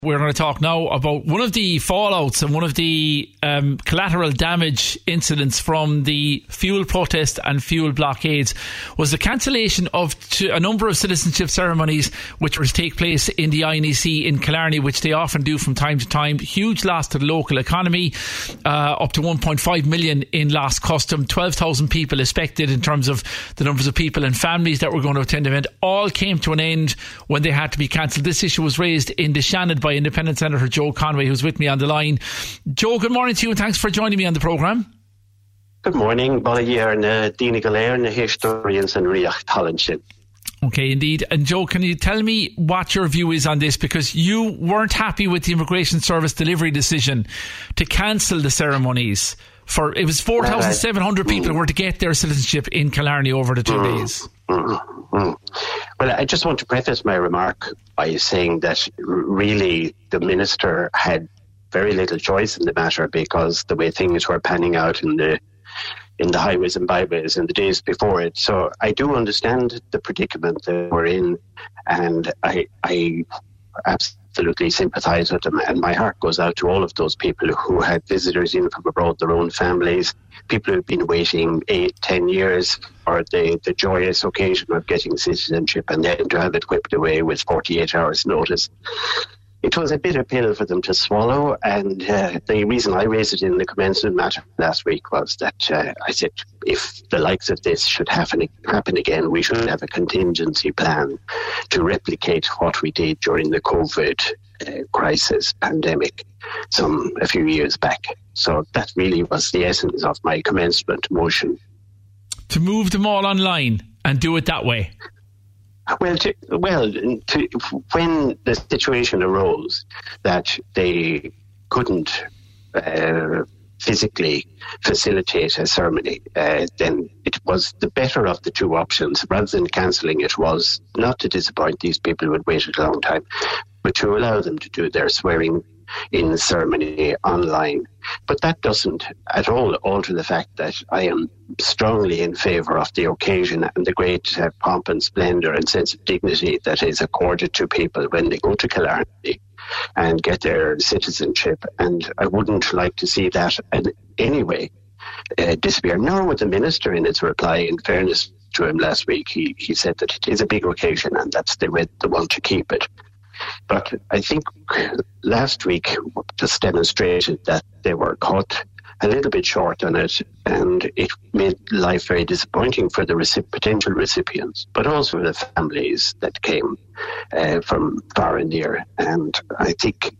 We're going to talk now about one of the fallouts and one of the collateral damage incidents from the fuel protest and fuel blockades was the cancellation of a number of citizenship ceremonies which were to take place in the INEC in Killarney, which they often do from time to time. Huge loss to the local economy, up to 1.5 million in lost custom, 12,000 people expected in terms of the numbers of people and families that were going to attend the event. All came to an end when they had to be cancelled. This issue was raised in the Shannon by Independent Senator Joe Conway, who's with me on the line. Joe, good morning to you and thanks for joining me on the programme. Good morning, Bollier and Dina Galair and the historians and Riach Tallinshin. Okay, indeed. And Joe, can you tell me what your view is on this? Because you weren't happy with the Immigration Service delivery decision to cancel the ceremonies. It was 4,700 people who were to get their citizenship in Killarney over the 2 days. Well, I just want to preface my remark by saying that really the Minister had very little choice in the matter, because the way things were panning out in the highways and byways in the days before it. So I do understand the predicament that we're in, and I absolutely sympathise with them, and my heart goes out to all of those people who had visitors in from abroad, their own families, people who've been waiting 8-10 years for the joyous occasion of getting citizenship, and then to have it whipped away with 48 hours notice. It was a bitter pill for them to swallow, and the reason I raised it in the commencement matter last week was that I said, if the likes of this should happen again, we should have a contingency plan to replicate what we did during the COVID crisis pandemic a few years back. So that really was the essence of my commencement motion. To move them all online and do it that way? When the situation arose that they couldn't physically facilitate a ceremony, then it was the better of the two options. Rather than cancelling it, was not to disappoint these people who had waited a long time, but to allow them to do their swearing in ceremony online. But that doesn't at all alter the fact that I am strongly in favour of the occasion and the great pomp and splendour and sense of dignity that is accorded to people when they go to Killarney and get their citizenship. And I wouldn't like to see that in any way disappear. Nor would the Minister, in his reply, in fairness to him last week, he said that it is a big occasion and that's the one to keep it. But I think last week just demonstrated that they were caught a little bit short on it, and it made life very disappointing for the potential recipients, but also the families that came from far and near. And I think,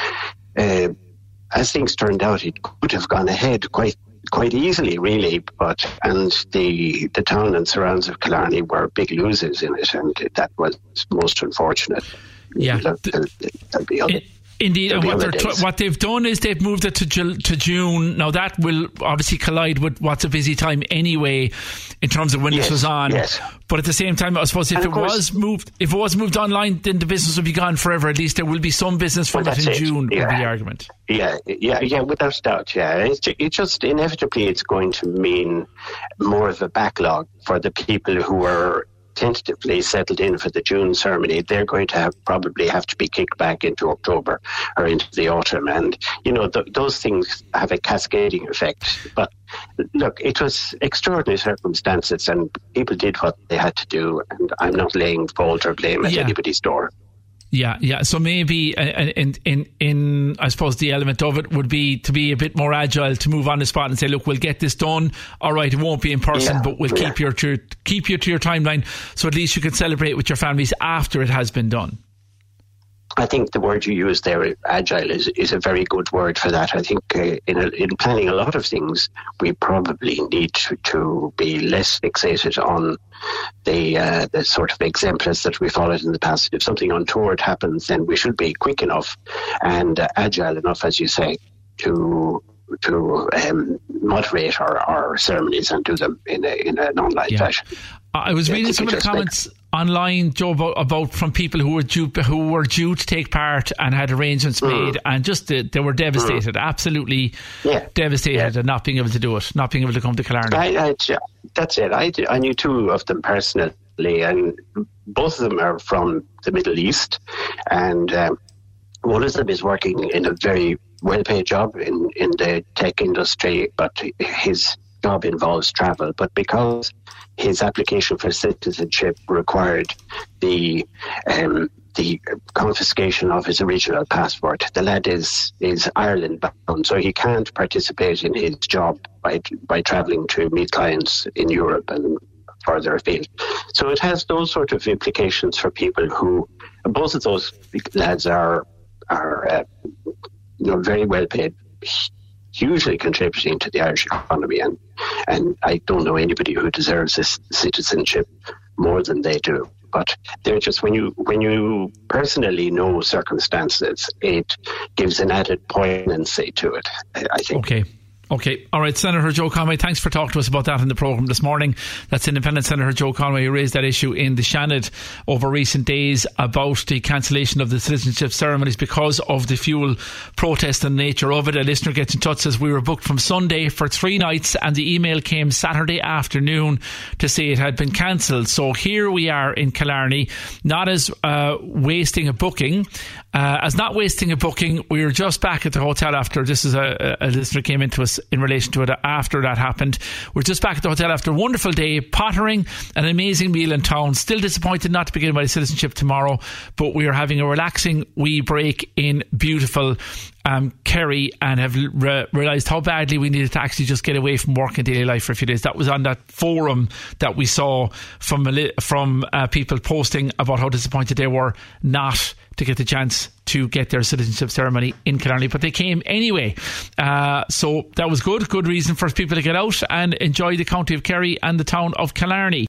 as things turned out, it could have gone ahead quite easily, really, and the town and surrounds of Killarney were big losers in it, and that was most unfortunate. Yeah, there'll be other. Indeed, and what they've done is they've moved it to June. Now that will obviously collide with what's a busy time anyway, in terms of when this was on. Yes. But at the same time, I suppose if it was moved online, then the business will be gone forever. At least there will be some business from it in June. Yeah. Would be the argument. Yeah, without doubt. Yeah, it just inevitably it's going to mean more of a backlog for the people who are tentatively settled in for the June ceremony. They're going to probably have to be kicked back into October or into the autumn, and those things have a cascading effect. But look, it was extraordinary circumstances, and people did what they had to do, and I'm not laying fault or blame at anybody's door. Yeah. So maybe in I suppose the element of it would be to be a bit more agile, to move on the spot and say, look, we'll get this done. All right, it won't be in person, but we'll keep you to your timeline, so at least you can celebrate with your families after it has been done. I think the word you used there, agile, is a very good word for that. I think in planning a lot of things, we probably need to be less fixated on the sort of exemplars that we followed in the past. If something untoward happens, then we should be quick enough and agile enough, as you say, to moderate our ceremonies and do them in an online fashion. I was reading some of the comments online, Joe, about from people who were due to take part and had arrangements made, and just they were devastated, absolutely devastated at not being able to do it, not being able to come to Killarney. That's it. I knew two of them personally, and both of them are from the Middle East, and One of them is working in a very well-paid job in the tech industry, but his job involves travel. But because his application for citizenship required the confiscation of his original passport, the lad is Ireland bound, so he can't participate in his job by travelling to meet clients in Europe and further afield. So it has those sort of implications for people who, both of those lads are very well paid, hugely contributing to the Irish economy, and I don't know anybody who deserves this citizenship more than they do. But they're just, when you personally know circumstances, it gives an added poignancy to it, I think. Okay. All right, Senator Joe Conway, thanks for talking to us about that in the programme this morning. That's Independent Senator Joe Conway, who raised that issue in the Seanad over recent days about the cancellation of the citizenship ceremonies because of the fuel protest and the nature of it. A listener gets in touch, says we were booked from Sunday for 3 nights and the email came Saturday afternoon to say it had been cancelled. So here we are in Killarney, not as wasting a booking. As not wasting a booking, we were just back at the hotel after, this is a listener came into us in relation to it after that happened. We're just back at the hotel after a wonderful day, pottering, an amazing meal in town. Still disappointed not to be getting my citizenship tomorrow, but we are having a relaxing wee break in beautiful Kerry, and have realised how badly we needed to actually just get away from work and daily life for a few days. That was on that forum that we saw from people posting about how disappointed they were not to get the chance to get their citizenship ceremony in Killarney, but they came anyway. So that was good reason for people to get out and enjoy the county of Kerry and the town of Killarney.